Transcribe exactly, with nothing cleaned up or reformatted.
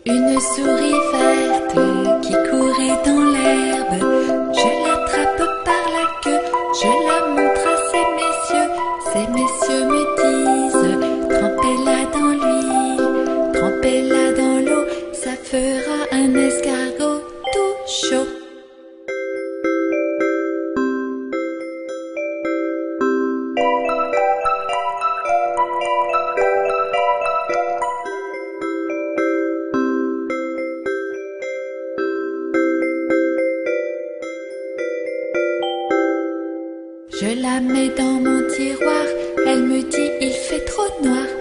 Une souris verte qui courait dans l'herbe. Je l'attrape par la queue, je la montre à ces messieurs. Ces messieurs me disent: trempez-la dans l'huile, trempez-la dans l'eau, ça fera un escargot tout chaud. Je la mets dans mon tiroir, elle me dit: il fait trop noir.